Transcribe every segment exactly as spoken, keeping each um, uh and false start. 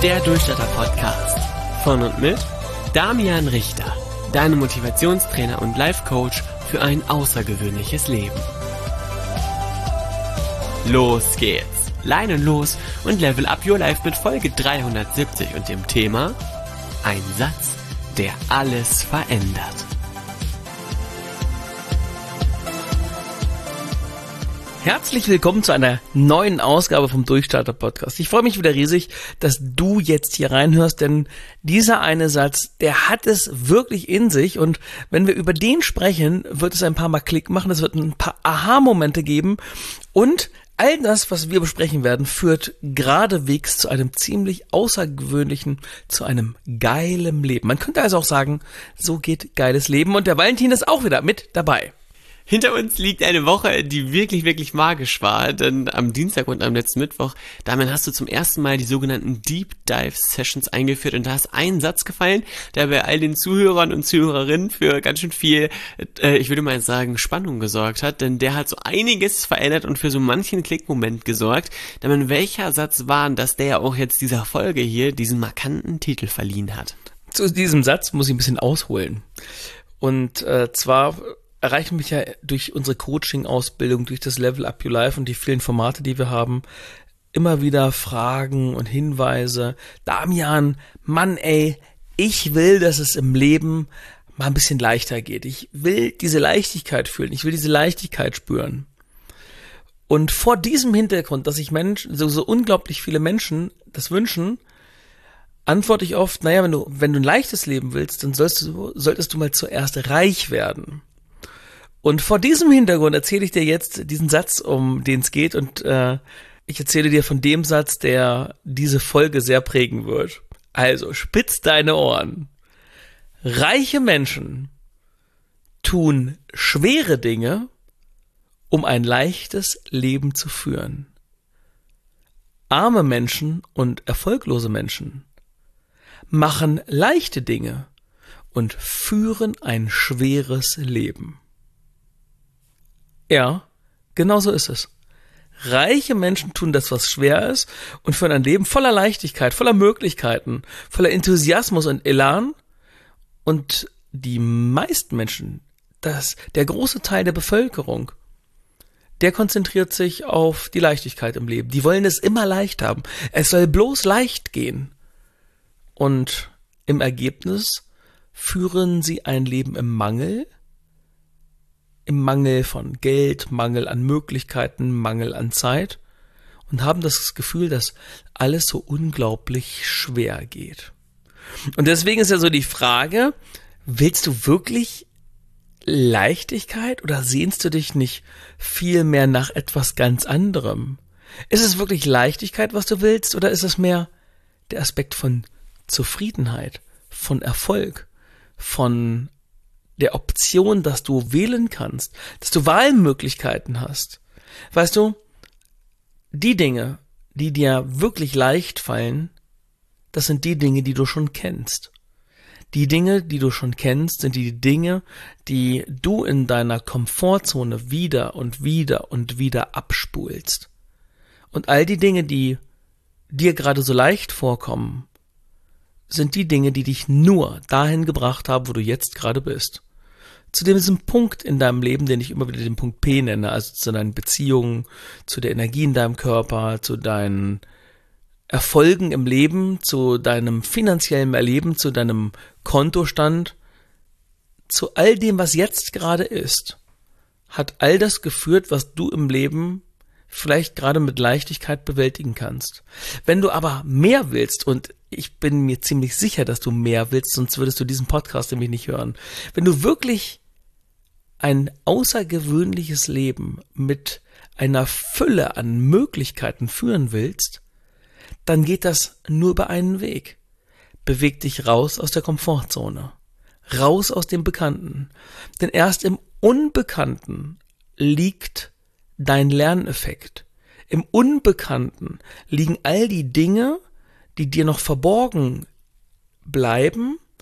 der Durchstarter-Podcast. Von und mit Damian Richter, deinem Motivationstrainer und Life-Coach für ein außergewöhnliches Leben. Los geht's! Leinen los und level up your life mit Folge dreihundertsiebzig und dem Thema Ein Satz, der alles verändert. Herzlich willkommen zu einer neuen Ausgabe vom Durchstarter-Podcast. Ich freue mich wieder riesig, dass du jetzt hier reinhörst, denn dieser eine Satz, der hat es wirklich in sich, und wenn wir über den sprechen, wird es ein paar Mal Klick machen, es wird ein paar Aha-Momente geben, und all das, was wir besprechen werden, führt geradewegs zu einem ziemlich außergewöhnlichen, zu einem geilen Leben. Man könnte also auch sagen, so geht geiles Leben, und der Valentin ist auch wieder mit dabei. Hinter uns liegt eine Woche, die wirklich, wirklich magisch war, denn am Dienstag und am letzten Mittwoch, damit hast du zum ersten Mal die sogenannten Deep Dive Sessions eingeführt, und da ist ein Satz gefallen, der bei all den Zuhörern und Zuhörerinnen für ganz schön viel, äh, ich würde mal sagen, Spannung gesorgt hat, denn der hat so einiges verändert und für so manchen Klickmoment gesorgt. Denn welcher Satz war, dass der auch jetzt dieser Folge hier diesen markanten Titel verliehen hat? Zu diesem Satz muss ich ein bisschen ausholen, und äh, zwar erreichen mich ja durch unsere Coaching-Ausbildung, durch das Level Up Your Life und die vielen Formate, die wir haben, immer wieder Fragen und Hinweise. Damian, Mann ey, ich will, dass es im Leben mal ein bisschen leichter geht. Ich will diese Leichtigkeit fühlen, ich will diese Leichtigkeit spüren. Und vor diesem Hintergrund, dass sich Menschen, so, so unglaublich viele Menschen das wünschen, antworte ich oft, naja, wenn du, wenn du ein leichtes Leben willst, dann sollst du, solltest du mal zuerst reich werden. Und vor diesem Hintergrund erzähle ich dir jetzt diesen Satz, um den es geht, und äh, ich erzähle dir von dem Satz, der diese Folge sehr prägen wird. Also, spitz deine Ohren. Reiche Menschen tun schwere Dinge, um ein leichtes Leben zu führen. Arme Menschen und erfolglose Menschen machen leichte Dinge und führen ein schweres Leben. Ja, genau so ist es. Reiche Menschen tun das, was schwer ist, und führen ein Leben voller Leichtigkeit, voller Möglichkeiten, voller Enthusiasmus und Elan. Und die meisten Menschen, das, der große Teil der Bevölkerung, der konzentriert sich auf die Leichtigkeit im Leben. Die wollen es immer leicht haben. Es soll bloß leicht gehen. Und im Ergebnis führen sie ein Leben im Mangel, im Mangel von Geld, Mangel an Möglichkeiten, Mangel an Zeit, und haben das Gefühl, dass alles so unglaublich schwer geht. Und deswegen ist ja so die Frage, willst du wirklich Leichtigkeit oder sehnst du dich nicht viel mehr nach etwas ganz anderem? Ist es wirklich Leichtigkeit, was du willst, oder ist es mehr der Aspekt von Zufriedenheit, von Erfolg, von der Option, dass du wählen kannst, dass du Wahlmöglichkeiten hast? Weißt du, die Dinge, die dir wirklich leicht fallen, das sind die Dinge, die du schon kennst. Die Dinge, die du schon kennst, sind die Dinge, die du in deiner Komfortzone wieder und wieder und wieder abspulst. Und all die Dinge, die dir gerade so leicht vorkommen, sind die Dinge, die dich nur dahin gebracht haben, wo du jetzt gerade bist. Zu diesem Punkt in deinem Leben, den ich immer wieder den Punkt P nenne, also zu deinen Beziehungen, zu der Energie in deinem Körper, zu deinen Erfolgen im Leben, zu deinem finanziellen Erleben, zu deinem Kontostand, zu all dem, was jetzt gerade ist, hat all das geführt, was du im Leben vielleicht gerade mit Leichtigkeit bewältigen kannst. Wenn du aber mehr willst, und ich bin mir ziemlich sicher, dass du mehr willst, sonst würdest du diesen Podcast nämlich nicht hören. Wenn du wirklich ein außergewöhnliches Leben mit einer Fülle an Möglichkeiten führen willst, dann geht das nur über einen Weg. Beweg dich raus aus der Komfortzone, raus aus dem Bekannten. Denn erst im Unbekannten liegt dein Lerneffekt. Im Unbekannten liegen all die Dinge, die dir noch verborgen bleiben,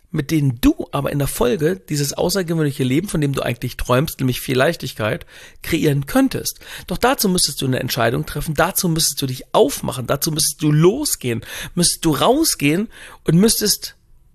mit denen du aber in der Folge dieses außergewöhnliche Leben, von dem du eigentlich träumst, nämlich viel Leichtigkeit, kreieren könntest. Doch dazu müsstest du eine Entscheidung treffen, dazu müsstest du dich aufmachen, dazu müsstest du losgehen, müsstest du rausgehen und müsstest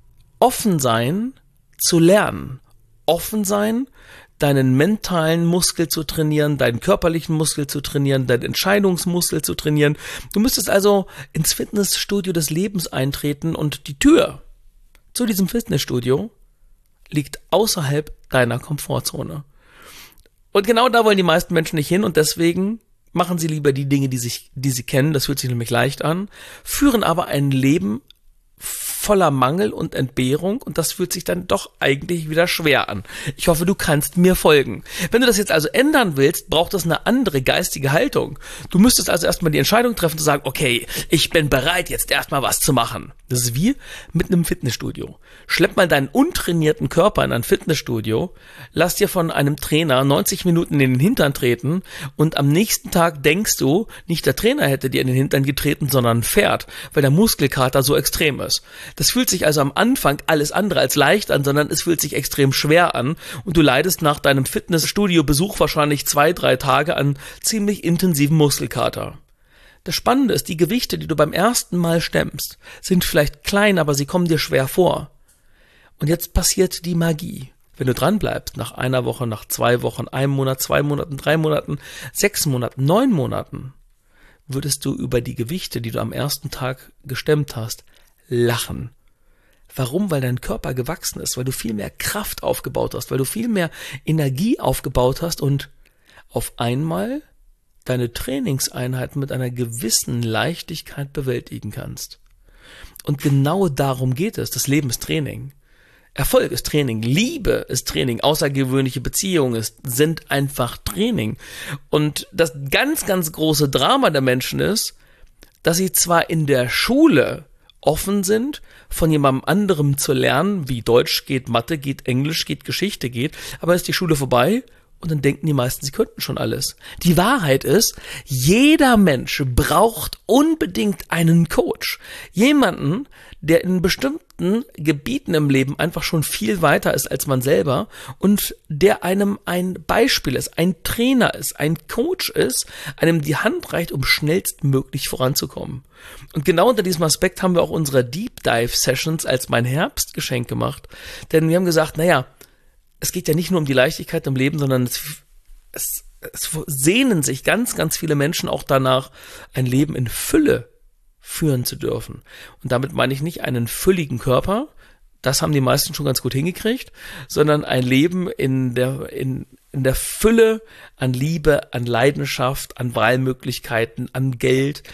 offen sein zu lernen. Offen sein, deinen mentalen Muskel zu trainieren, deinen körperlichen Muskel zu trainieren, deinen Entscheidungsmuskel zu trainieren. Du müsstest also ins Fitnessstudio des Lebens eintreten und die Tür zu diesem Fitnessstudio liegt außerhalb deiner Komfortzone. Und genau da wollen die meisten Menschen nicht hin und deswegen machen sie lieber die Dinge, die sich, die sie kennen, das fühlt sich nämlich leicht an, führen aber ein Leben voller Mangel und Entbehrung und das fühlt sich dann doch eigentlich wieder schwer an. Ich hoffe, du kannst mir folgen. Wenn du das jetzt also ändern willst, braucht es eine andere geistige Haltung. Du müsstest also erstmal die Entscheidung treffen zu sagen, okay, ich bin bereit, jetzt erstmal was zu machen. Das ist wie mit einem Fitnessstudio. Schlepp mal deinen untrainierten Körper in ein Fitnessstudio, lass dir von einem Trainer neunzig Minuten in den Hintern treten und am nächsten Tag denkst du, nicht der Trainer hätte dir in den Hintern getreten, sondern ein Pferd, weil der Muskelkater so extrem ist. Das fühlt sich also am Anfang alles andere als leicht an, sondern es fühlt sich extrem schwer an und du leidest nach deinem Fitnessstudio-Besuch wahrscheinlich zwei, drei Tage an ziemlich intensiven Muskelkater. Das Spannende ist, die Gewichte, die du beim ersten Mal stemmst, sind vielleicht klein, aber sie kommen dir schwer vor. Und jetzt passiert die Magie. Wenn du dranbleibst, nach einer Woche, nach zwei Wochen, einem Monat, zwei Monaten, drei Monaten, sechs Monaten, neun Monaten, würdest du über die Gewichte, die du am ersten Tag gestemmt hast, lachen. Warum? Weil dein Körper gewachsen ist, weil du viel mehr Kraft aufgebaut hast, weil du viel mehr Energie aufgebaut hast und auf einmal deine Trainingseinheiten mit einer gewissen Leichtigkeit bewältigen kannst. Und genau darum geht es. Das Leben ist Training. Erfolg ist Training, Liebe ist Training, außergewöhnliche Beziehungen ist, sind einfach Training. Und das ganz, ganz große Drama der Menschen ist, dass sie zwar in der Schule offen sind, von jemandem anderem zu lernen, wie Deutsch geht, Mathe geht, Englisch geht, Geschichte geht, aber ist die Schule vorbei und dann denken die meisten, sie könnten schon alles. Die Wahrheit ist, jeder Mensch braucht unbedingt einen Coach. Jemanden, der in bestimmten Gebieten im Leben einfach schon viel weiter ist als man selber und der einem ein Beispiel ist, ein Trainer ist, ein Coach ist, einem die Hand reicht, um schnellstmöglich voranzukommen. Und genau unter diesem Aspekt haben wir auch unsere Deep Dive Sessions als mein Herbstgeschenk gemacht, denn wir haben gesagt, naja, es geht ja nicht nur um die Leichtigkeit im Leben, sondern es, es, es sehnen sich ganz, ganz viele Menschen auch danach, ein Leben in Fülle führen zu dürfen. Und damit meine ich nicht einen fülligen Körper, das haben die meisten schon ganz gut hingekriegt, sondern ein Leben in der, in, in der Fülle an Liebe, an Leidenschaft, an Wahlmöglichkeiten, an Geld,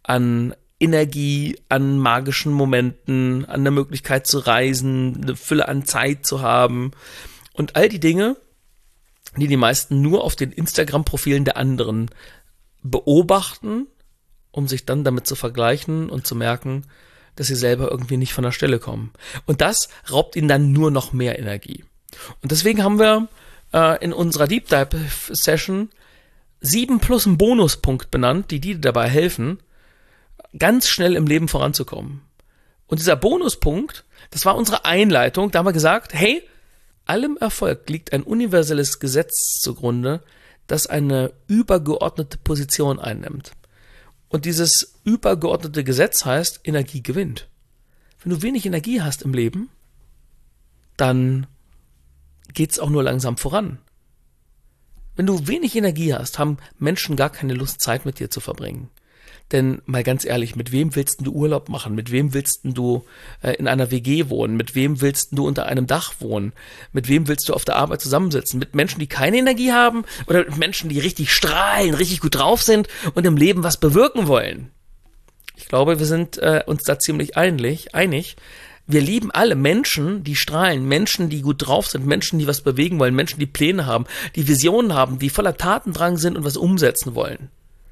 an Energie, an magischen Momenten, an der Möglichkeit zu reisen, eine Fülle an Zeit zu haben. Und all die Dinge, die die meisten nur auf den Instagram-Profilen der anderen beobachten, um sich dann damit zu vergleichen und zu merken, dass sie selber irgendwie nicht von der Stelle kommen. Und das raubt ihnen dann nur noch mehr Energie. Und deswegen haben wir äh, in unserer Deep Dive Session sieben plus einen Bonuspunkt benannt, die dir dabei helfen, ganz schnell im Leben voranzukommen. Und dieser Bonuspunkt, das war unsere Einleitung, da haben wir gesagt, hey, allem Erfolg liegt ein universelles Gesetz zugrunde, das eine übergeordnete Position einnimmt. Und dieses übergeordnete Gesetz heißt, Energie gewinnt. Wenn du wenig Energie hast im Leben, dann geht's auch nur langsam voran. Wenn du wenig Energie hast, haben Menschen gar keine Lust, Zeit mit dir zu verbringen. Denn mal ganz ehrlich, mit wem willst du Urlaub machen? Mit wem willst du äh, in einer W G wohnen? Mit wem willst du unter einem Dach wohnen? Mit wem willst du auf der Arbeit zusammensitzen? Mit Menschen, die keine Energie haben oder mit Menschen, die richtig strahlen, richtig gut drauf sind und im Leben was bewirken wollen? Ich glaube, wir sind äh, uns da ziemlich einig, einig. Wir lieben alle Menschen, die strahlen, Menschen, die gut drauf sind, Menschen, die was bewegen wollen, Menschen, die Pläne haben, die Visionen haben, die voller Tatendrang sind und was umsetzen wollen.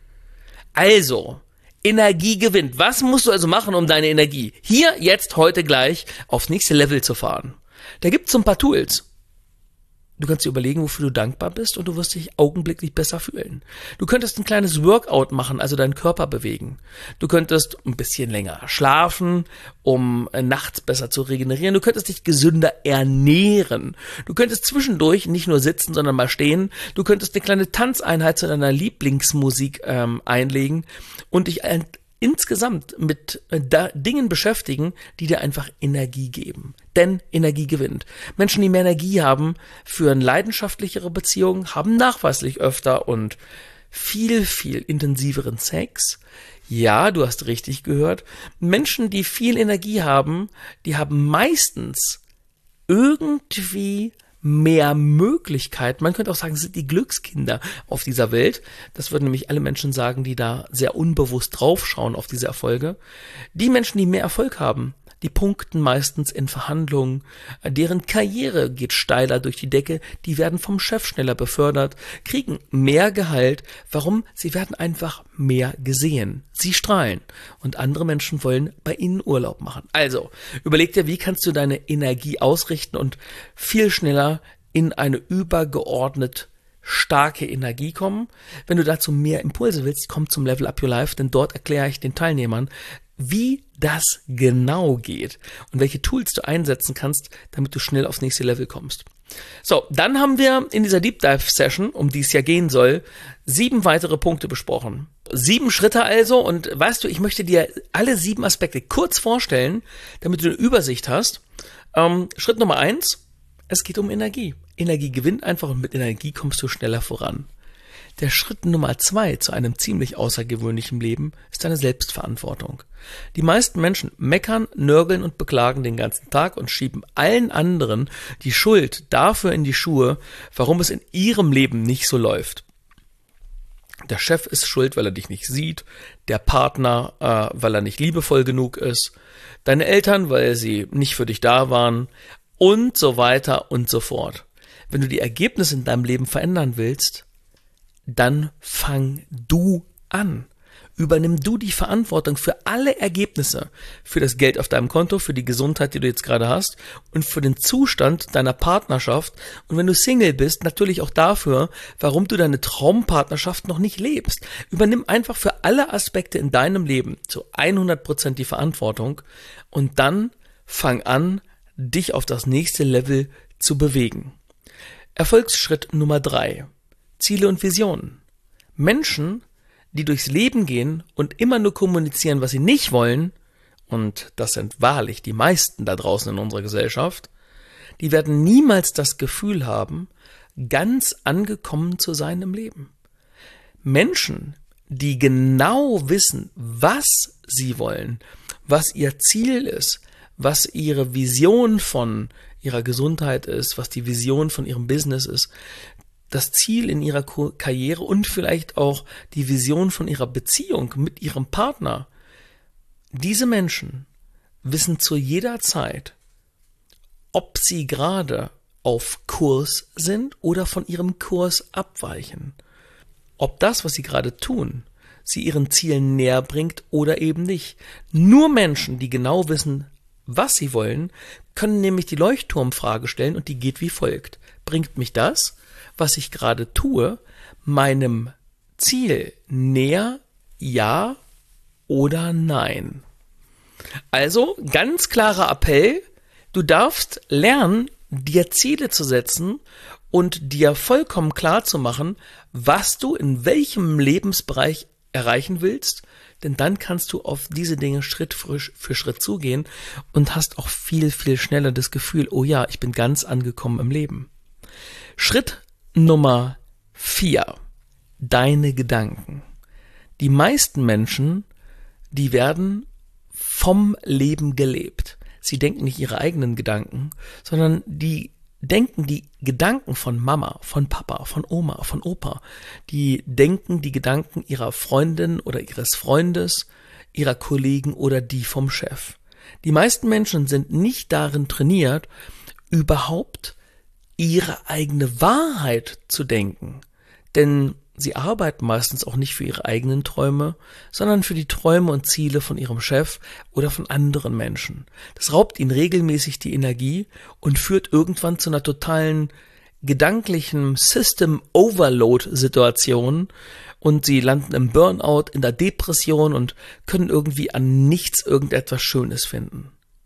Also, Energie gewinnt. Was musst du also machen, um deine Energie hier, jetzt, heute, gleich aufs nächste Level zu fahren? Da gibt es so ein paar Tools. Du kannst dir überlegen, wofür du dankbar bist und du wirst dich augenblicklich besser fühlen. Du könntest ein kleines Workout machen, also deinen Körper bewegen. Du könntest ein bisschen länger schlafen, um nachts besser zu regenerieren. Du könntest dich gesünder ernähren. Du könntest zwischendurch nicht nur sitzen, sondern mal stehen. Du könntest eine kleine Tanzeinheit zu deiner Lieblingsmusik ähm, einlegen und dich ein insgesamt mit äh, da, Dingen beschäftigen, die dir einfach Energie geben. Denn Energie gewinnt. Menschen, die mehr Energie haben, führen leidenschaftlichere Beziehungen, haben nachweislich öfter und viel, viel intensiveren Sex. Ja, du hast richtig gehört. Menschen, die viel Energie haben, die haben meistens irgendwie mehr Möglichkeiten. Man könnte auch sagen, sind die Glückskinder auf dieser Welt. Das würden nämlich alle Menschen sagen, die da sehr unbewusst draufschauen auf diese Erfolge. Die Menschen, die mehr Erfolg haben, die punkten meistens in Verhandlungen. Deren Karriere geht steiler durch die Decke. Die werden vom Chef schneller befördert, kriegen mehr Gehalt. Warum? Sie werden einfach mehr gesehen. Sie strahlen. Und andere Menschen wollen bei ihnen Urlaub machen. Also, überleg dir, wie kannst du deine Energie ausrichten und viel schneller in eine übergeordnet starke Energie kommen. Wenn du dazu mehr Impulse willst, komm zum Level Up Your Life, denn dort erkläre ich den Teilnehmern, wie das genau geht und welche Tools du einsetzen kannst, damit du schnell aufs nächste Level kommst. So, dann haben wir in dieser Deep Dive Session, um die es ja gehen soll, sieben weitere Punkte besprochen. Sieben Schritte also, und weißt du, ich möchte dir alle sieben Aspekte kurz vorstellen, damit du eine Übersicht hast. Ähm, Schritt Nummer eins, es geht um Energie. Energie gewinnt einfach und mit Energie kommst du schneller voran. Der Schritt Nummer zwei zu einem ziemlich außergewöhnlichen Leben ist deine Selbstverantwortung. Die meisten Menschen meckern, nörgeln und beklagen den ganzen Tag und schieben allen anderen die Schuld dafür in die Schuhe, warum es in ihrem Leben nicht so läuft. Der Chef ist schuld, weil er dich nicht sieht, der Partner, äh, weil er nicht liebevoll genug ist, deine Eltern, weil sie nicht für dich da waren und so weiter und so fort. Wenn du die Ergebnisse in deinem Leben verändern willst, dann fang du an. Übernimm du die Verantwortung für alle Ergebnisse, für das Geld auf deinem Konto, für die Gesundheit, die du jetzt gerade hast und für den Zustand deiner Partnerschaft und wenn du Single bist, natürlich auch dafür, warum du deine Traumpartnerschaft noch nicht lebst. Übernimm einfach für alle Aspekte in deinem Leben zu hundert Prozent die Verantwortung und dann fang an, dich auf das nächste Level zu bewegen. Erfolgsschritt Nummer drei. Ziele und Visionen. Menschen, die durchs Leben gehen und immer nur kommunizieren, was sie nicht wollen, und das sind wahrlich die meisten da draußen in unserer Gesellschaft, die werden niemals das Gefühl haben, ganz angekommen zu sein im Leben. Menschen, die genau wissen, was sie wollen, was ihr Ziel ist, was ihre Vision von ihrer Gesundheit ist, was die Vision von ihrem Business ist, das Ziel in ihrer Karriere und vielleicht auch die Vision von ihrer Beziehung mit ihrem Partner. Diese Menschen wissen zu jeder Zeit, ob sie gerade auf Kurs sind oder von ihrem Kurs abweichen. Ob das, was sie gerade tun, sie ihren Zielen näher bringt oder eben nicht. Nur Menschen, die genau wissen, was sie wollen, können nämlich die Leuchtturmfrage stellen und die geht wie folgt. Bringt mich das, was ich gerade tue, meinem Ziel näher, ja oder nein? Also, ganz klarer Appell, du darfst lernen, dir Ziele zu setzen und dir vollkommen klar zu machen, was du in welchem Lebensbereich erreichen willst, denn dann kannst du auf diese Dinge Schritt für Schritt zugehen und hast auch viel, viel schneller das Gefühl, oh ja, ich bin ganz angekommen im Leben. Schritt Nummer vier. Deine Gedanken. Die meisten Menschen, die werden vom Leben gelebt. Sie denken nicht ihre eigenen Gedanken, sondern die denken die Gedanken von Mama, von Papa, von Oma, von Opa. Die denken die Gedanken ihrer Freundin oder ihres Freundes, ihrer Kollegen oder die vom Chef. Die meisten Menschen sind nicht darin trainiert, überhaupt ihre eigene Wahrheit zu denken. Denn sie arbeiten meistens auch nicht für ihre eigenen Träume, sondern für die Träume und Ziele von ihrem Chef oder von anderen Menschen. Das raubt ihnen regelmäßig die Energie und führt irgendwann zu einer totalen gedanklichen System-Overload-Situationen und sie landen im Burnout, in der Depression und können irgendwie an nichts irgendetwas Schönes finden.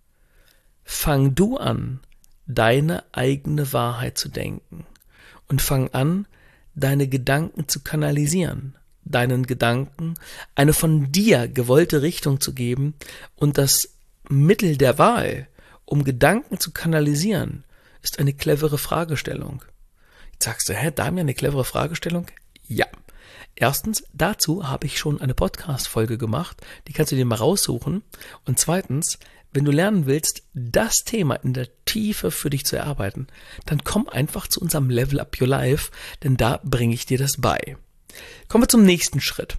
Fang du an, deine eigene Wahrheit zu denken und fang an, deine Gedanken zu kanalisieren, deinen Gedanken eine von dir gewollte Richtung zu geben und das Mittel der Wahl, um Gedanken zu kanalisieren, ist eine clevere Fragestellung. Jetzt sagst du, hä, Damian, eine clevere Fragestellung? Ja. Erstens, dazu habe ich schon eine Podcast-Folge gemacht, die kannst du dir mal raussuchen. Und zweitens, wenn du lernen willst, das Thema in der Tiefe für dich zu erarbeiten, dann komm einfach zu unserem Level Up Your Life, denn da bringe ich dir das bei. Kommen wir zum nächsten Schritt.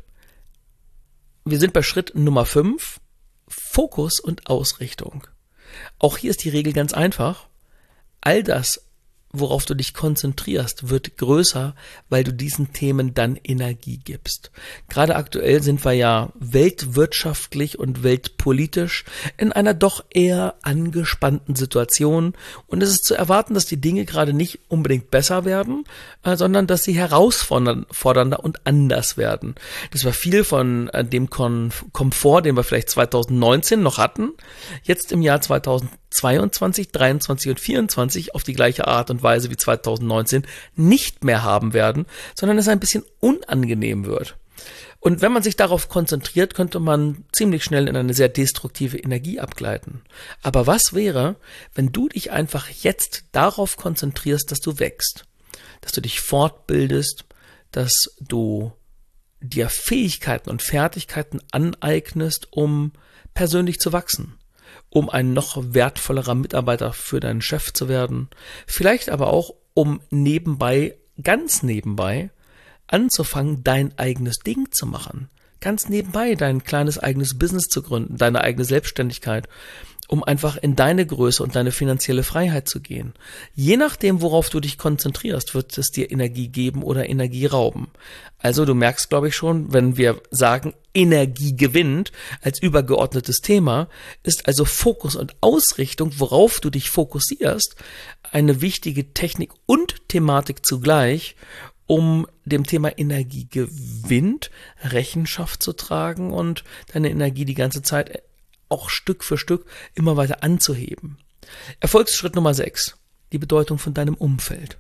Wir sind bei Schritt Nummer fünf, Fokus und Ausrichtung. Auch hier ist die Regel ganz einfach. All das, worauf du dich konzentrierst, wird größer, weil du diesen Themen dann Energie gibst. Gerade aktuell sind wir ja weltwirtschaftlich und weltpolitisch in einer doch eher angespannten Situation und es ist zu erwarten, dass die Dinge gerade nicht unbedingt besser werden, äh, sondern dass sie herausfordernder und anders werden. Das war viel von äh, dem Kon- Komfort, den wir vielleicht zweitausendneunzehn noch hatten, jetzt im Jahr zweitausendzweiundzwanzig, dreiundzwanzig und vierundzwanzig auf die gleiche Art und Weise wie zweitausendneunzehn nicht mehr haben werden, sondern es ein bisschen unangenehm wird. Und wenn man sich darauf konzentriert, könnte man ziemlich schnell in eine sehr destruktive Energie abgleiten. Aber was wäre, wenn du dich einfach jetzt darauf konzentrierst, dass du wächst, dass du dich fortbildest, dass du dir Fähigkeiten und Fertigkeiten aneignest, um persönlich zu wachsen, um ein noch wertvollerer Mitarbeiter für deinen Chef zu werden, vielleicht aber auch, um nebenbei, ganz nebenbei, anzufangen, dein eigenes Ding zu machen, ganz nebenbei dein kleines eigenes Business zu gründen, deine eigene Selbstständigkeit, um einfach in deine Größe und deine finanzielle Freiheit zu gehen. Je nachdem, worauf du dich konzentrierst, wird es dir Energie geben oder Energie rauben. Also du merkst, glaube ich schon, wenn wir sagen, Energie gewinnt als übergeordnetes Thema, ist also Fokus und Ausrichtung, worauf du dich fokussierst, eine wichtige Technik und Thematik zugleich, um dem Thema Energie gewinnt, Rechenschaft zu tragen und deine Energie die ganze Zeit auch Stück für Stück immer weiter anzuheben. Erfolgsschritt Nummer sechs, die Bedeutung von deinem Umfeld.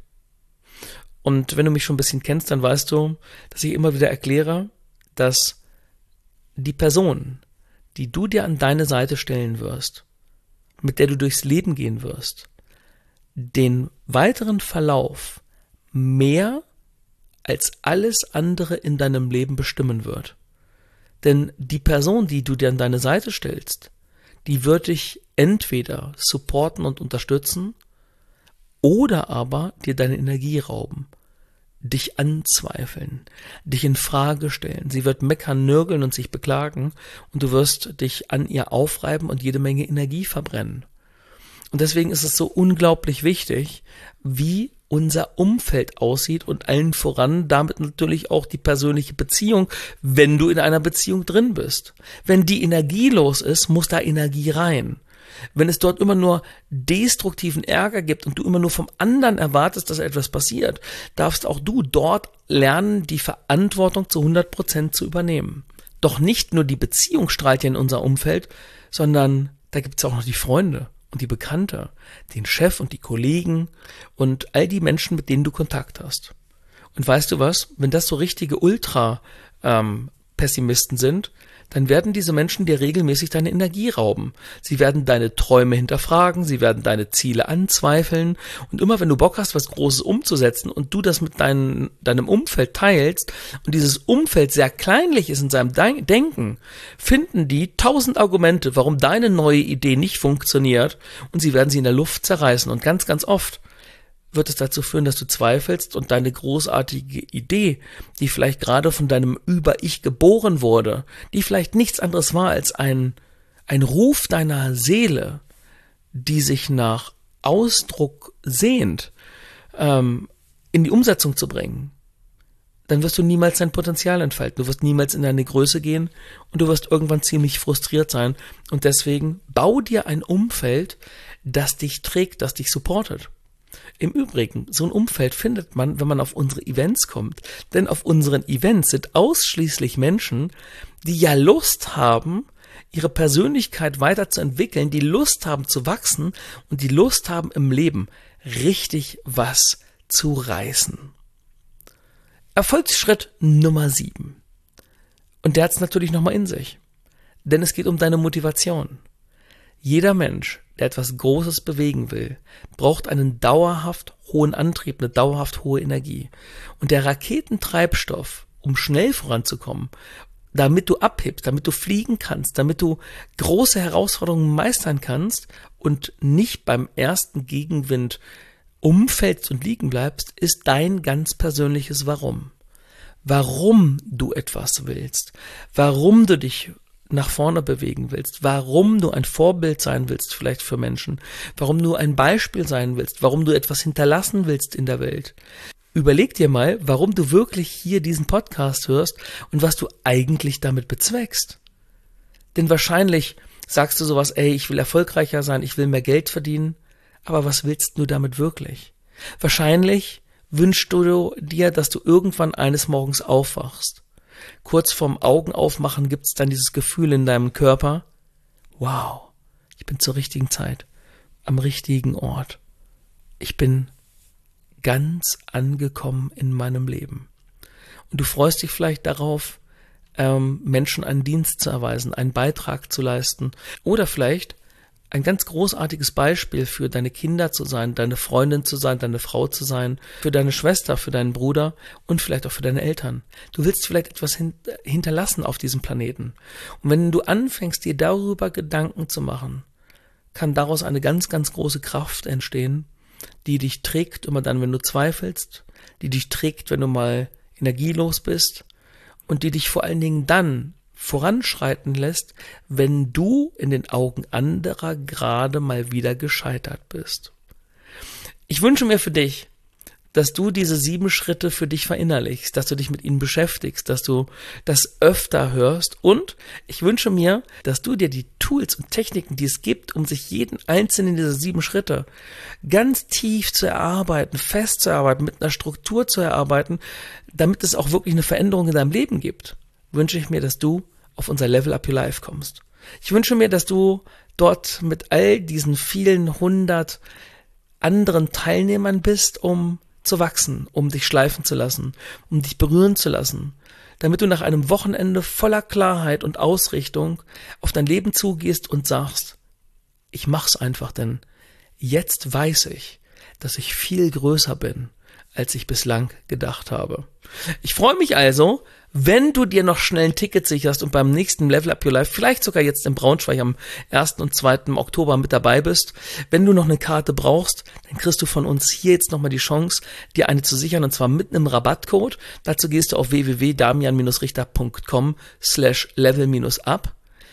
Und wenn du mich schon ein bisschen kennst, dann weißt du, dass ich immer wieder erkläre, dass die Person, die du dir an deine Seite stellen wirst, mit der du durchs Leben gehen wirst, den weiteren Verlauf mehr als alles andere in deinem Leben bestimmen wird. Denn die Person, die du dir an deine Seite stellst, die wird dich entweder supporten und unterstützen oder aber dir deine Energie rauben, dich anzweifeln, dich in Frage stellen. Sie wird meckern, nörgeln und sich beklagen und du wirst dich an ihr aufreiben und jede Menge Energie verbrennen. Und deswegen ist es so unglaublich wichtig, wie unser Umfeld aussieht und allen voran damit natürlich auch die persönliche Beziehung, wenn du in einer Beziehung drin bist. Wenn die energielos ist, muss da Energie rein. Wenn es dort immer nur destruktiven Ärger gibt und du immer nur vom anderen erwartest, dass etwas passiert, darfst auch du dort lernen, die Verantwortung zu hundert Prozent zu übernehmen. Doch nicht nur die Beziehung strahlt ja in unser Umfeld, sondern da gibt es auch noch die Freunde und die Bekannte, den Chef und die Kollegen und all die Menschen, mit denen du Kontakt hast. Und weißt du was? Wenn das so richtige Ultra-Pessimisten ähm, sind, dann werden diese Menschen dir regelmäßig deine Energie rauben. Sie werden deine Träume hinterfragen, sie werden deine Ziele anzweifeln und immer wenn du Bock hast, was Großes umzusetzen und du das mit dein, deinem Umfeld teilst und dieses Umfeld sehr kleinlich ist in seinem De- Denken, finden die tausend Argumente, warum deine neue Idee nicht funktioniert und sie werden sie in der Luft zerreißen und ganz, ganz oft wird es dazu führen, dass du zweifelst und deine großartige Idee, die vielleicht gerade von deinem Über-Ich geboren wurde, die vielleicht nichts anderes war als ein, ein Ruf deiner Seele, die sich nach Ausdruck sehnt, ähm, in die Umsetzung zu bringen, dann wirst du niemals dein Potenzial entfalten. Du wirst niemals in deine Größe gehen und du wirst irgendwann ziemlich frustriert sein. Und deswegen bau dir ein Umfeld, das dich trägt, das dich supportet. Im Übrigen, so ein Umfeld findet man, wenn man auf unsere Events kommt. Denn auf unseren Events sind ausschließlich Menschen, die ja Lust haben, ihre Persönlichkeit weiterzuentwickeln, die Lust haben zu wachsen und die Lust haben im Leben richtig was zu reißen. Erfolgsschritt Nummer sieben. Und der hat es natürlich nochmal in sich. Denn es geht um deine Motivation. Jeder Mensch, der etwas Großes bewegen will, braucht einen dauerhaft hohen Antrieb, eine dauerhaft hohe Energie. Und der Raketentreibstoff, um schnell voranzukommen, damit du abhebst, damit du fliegen kannst, damit du große Herausforderungen meistern kannst und nicht beim ersten Gegenwind umfällst und liegen bleibst, ist dein ganz persönliches Warum. Warum du etwas willst, warum du dich nach vorne bewegen willst, warum du ein Vorbild sein willst vielleicht für Menschen, warum du ein Beispiel sein willst, warum du etwas hinterlassen willst in der Welt. Überleg dir mal, warum du wirklich hier diesen Podcast hörst und was du eigentlich damit bezweckst. Denn wahrscheinlich sagst du sowas, ey, ich will erfolgreicher sein, ich will mehr Geld verdienen, aber was willst du damit wirklich? Wahrscheinlich wünschst du dir, dass du irgendwann eines Morgens aufwachst. Kurz vorm Augen aufmachen gibt's dann dieses Gefühl in deinem Körper, wow, ich bin zur richtigen Zeit, am richtigen Ort. Ich bin ganz angekommen in meinem Leben. Und du freust dich vielleicht darauf, ähm, Menschen einen Dienst zu erweisen, einen Beitrag zu leisten oder vielleicht ein ganz großartiges Beispiel für deine Kinder zu sein, deine Freundin zu sein, deine Frau zu sein, für deine Schwester, für deinen Bruder und vielleicht auch für deine Eltern. Du willst vielleicht etwas hin- hinterlassen auf diesem Planeten. Und wenn du anfängst, dir darüber Gedanken zu machen, kann daraus eine ganz, ganz große Kraft entstehen, die dich trägt immer dann, wenn du zweifelst, die dich trägt, wenn du mal energielos bist und die dich vor allen Dingen dann voranschreiten lässt, wenn du in den Augen anderer gerade mal wieder gescheitert bist. Ich wünsche mir für dich, dass du diese sieben Schritte für dich verinnerlichst, dass du dich mit ihnen beschäftigst, dass du das öfter hörst und ich wünsche mir, dass du dir die Tools und Techniken, die es gibt, um sich jeden einzelnen dieser sieben Schritte ganz tief zu erarbeiten, fest zu erarbeiten, mit einer Struktur zu erarbeiten, damit es auch wirklich eine Veränderung in deinem Leben gibt, wünsche ich mir, dass du auf unser Level Up Your Life kommst. Ich wünsche mir, dass du dort mit all diesen vielen hundert anderen Teilnehmern bist, um zu wachsen, um dich schleifen zu lassen, um dich berühren zu lassen, damit du nach einem Wochenende voller Klarheit und Ausrichtung auf dein Leben zugehst und sagst, ich mach's einfach, denn jetzt weiß ich, dass ich viel größer bin, als ich bislang gedacht habe. Ich freue mich also, wenn du dir noch schnell ein Ticket sicherst und beim nächsten Level Up Your Life, vielleicht sogar jetzt in Braunschweig am ersten und zweiten Oktober mit dabei bist. Wenn du noch eine Karte brauchst, dann kriegst du von uns hier jetzt nochmal die Chance, dir eine zu sichern und zwar mit einem Rabattcode. Dazu gehst du auf w w w punkt damian richter punkt com slash level up,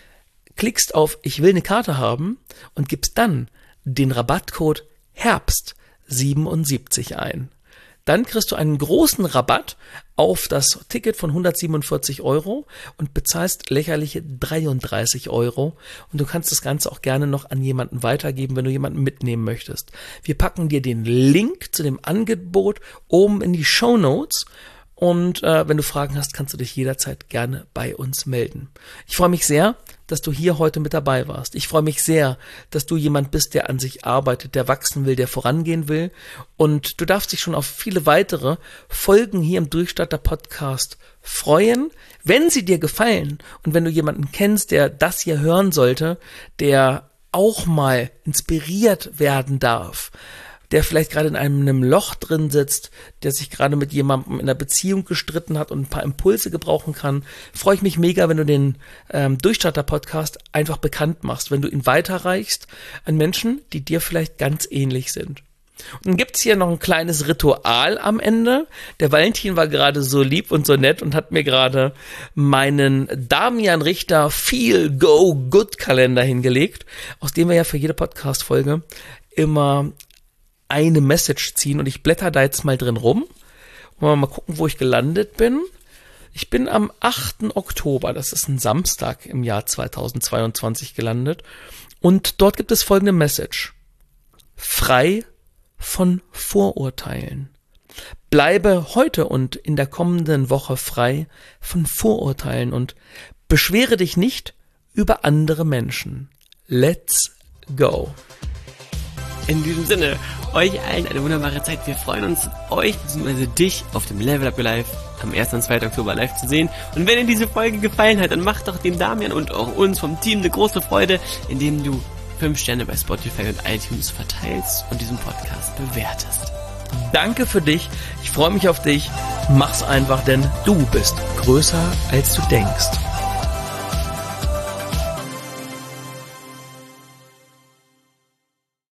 klickst auf Ich will eine Karte haben und gibst dann den Rabattcode Herbst siebenundsiebzig ein. Dann kriegst du einen großen Rabatt auf das Ticket von hundertsiebenundvierzig Euro und bezahlst lächerliche dreiunddreißig Euro. Und du kannst das Ganze auch gerne noch an jemanden weitergeben, wenn du jemanden mitnehmen möchtest. Wir packen dir den Link zu dem Angebot oben in die Shownotes. Und äh, wenn du Fragen hast, kannst du dich jederzeit gerne bei uns melden. Ich freue mich sehr, dass du hier heute mit dabei warst. Ich freue mich sehr, dass du jemand bist, der an sich arbeitet, der wachsen will, der vorangehen will. Und du darfst dich schon auf viele weitere Folgen hier im Durchstarter Podcast freuen, wenn sie dir gefallen. Und wenn du jemanden kennst, der das hier hören sollte, der auch mal inspiriert werden darf, der vielleicht gerade in einem, einem Loch drin sitzt, der sich gerade mit jemandem in einer Beziehung gestritten hat und ein paar Impulse gebrauchen kann, freue ich mich mega, wenn du den ähm, Durchstarter-Podcast einfach bekannt machst, wenn du ihn weiterreichst an Menschen, die dir vielleicht ganz ähnlich sind. Und dann gibt's hier noch ein kleines Ritual am Ende. Der Valentin war gerade so lieb und so nett und hat mir gerade meinen Damian Richter Feel Go Good Kalender hingelegt, aus dem wir ja für jede Podcast-Folge immer eine Message ziehen und ich blätter da jetzt mal drin rum und mal gucken, wo ich gelandet bin. Ich bin am achten Oktober, das ist ein Samstag im Jahr zweitausendzweiundzwanzig gelandet und dort gibt es folgende Message. Frei von Vorurteilen. Bleibe heute und in der kommenden Woche frei von Vorurteilen und beschwere dich nicht über andere Menschen. Let's go! In diesem Sinne, euch allen eine wunderbare Zeit. Wir freuen uns, euch bzw. dich auf dem Level Up Your Life am ersten und zweiten Oktober live zu sehen. Und wenn dir diese Folge gefallen hat, dann macht doch dem Damian und auch uns vom Team eine große Freude, indem du fünf Sterne bei Spotify und iTunes verteilst und diesen Podcast bewertest. Danke für dich. Ich freue mich auf dich. Mach's einfach, denn du bist größer, als du denkst.